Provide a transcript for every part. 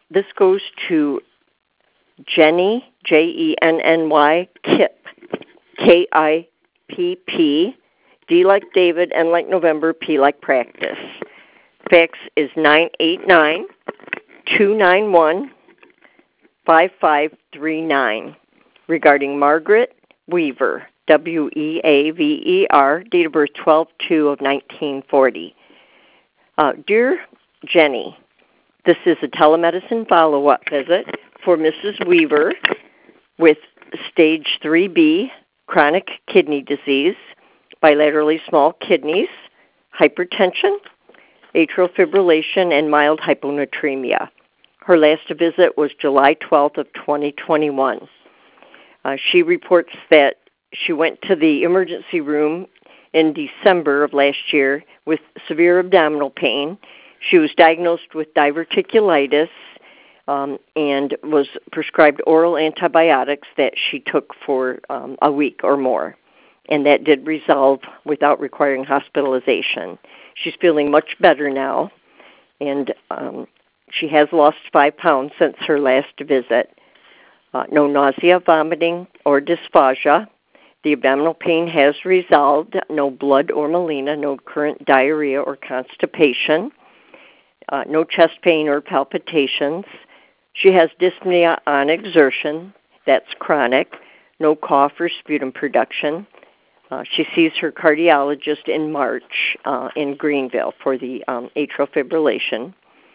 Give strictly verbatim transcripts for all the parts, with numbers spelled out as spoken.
this goes to Jenny, J E N N Y, Kipp, K I P P, D like David, N like November, P like practice. Fax is nine eight nine, two nine one, five five three nine regarding Margaret Weaver, W E A V E R, date of birth twelve two of nineteen forty. Uh, Dear Jenny, this is a telemedicine follow-up visit for Missus Weaver with stage three B, chronic kidney disease, bilaterally small kidneys, hypertension, atrial fibrillation, and mild hyponatremia. Her last visit was July twelfth of twenty twenty-one. Uh, she reports that she went to the emergency room in December of last year with severe abdominal pain. She was diagnosed with diverticulitis um, and was prescribed oral antibiotics that she took for um, a week or more, and that did resolve without requiring hospitalization. She's feeling much better now, and um, she has lost five pounds since her last visit. Uh, no nausea, vomiting, or dysphagia. The abdominal pain has resolved. No blood or melena, no current diarrhea or constipation. Uh, no chest pain or palpitations. She has dyspnea on exertion. That's chronic. No cough or sputum production. Uh, she sees her cardiologist in March uh, in Greenville for the um, atrial fibrillation.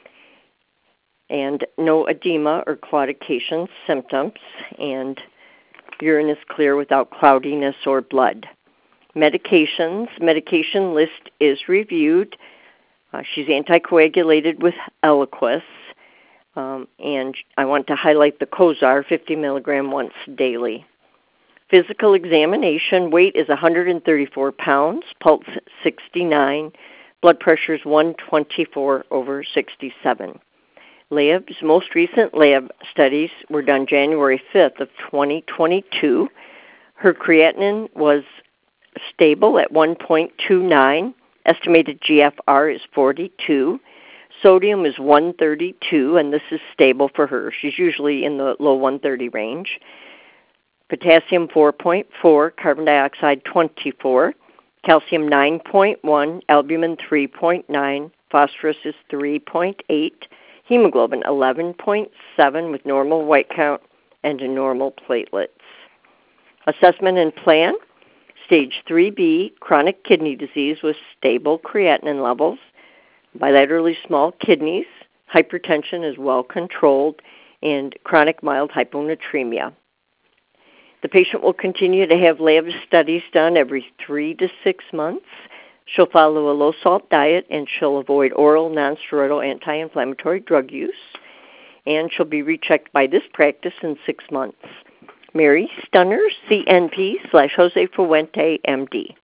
And no edema or claudication symptoms, and urine is clear without cloudiness or blood. Medications, medication list is reviewed. Uh, she's anticoagulated with Eliquis, um, and I want to highlight the Cozar, fifty milligram once daily. Physical examination, weight is one hundred thirty-four pounds, pulse sixty-nine, blood pressure is one twenty-four over sixty-seven. Labs, most recent lab studies were done January fifth of twenty twenty-two. Her creatinine was stable at one point two nine. Estimated G F R is forty-two. Sodium is one thirty-two, and this is stable for her. She's usually in the low one thirty range. Potassium four point four, carbon dioxide twenty-four, calcium nine point one, albumin three point nine, phosphorus is three point eight. Hemoglobin eleven point seven with normal white count and normal platelets. Assessment and plan, stage three B, chronic kidney disease with stable creatinine levels, bilaterally small kidneys, hypertension is well controlled, and chronic mild hyponatremia. The patient will continue to have lab studies done every three to six months. She'll follow a low-salt diet, and she'll avoid oral nonsteroidal anti-inflammatory drug use. And she'll be rechecked by this practice in six months. Mary Stunner, C N P slash Jose Fuente, M D.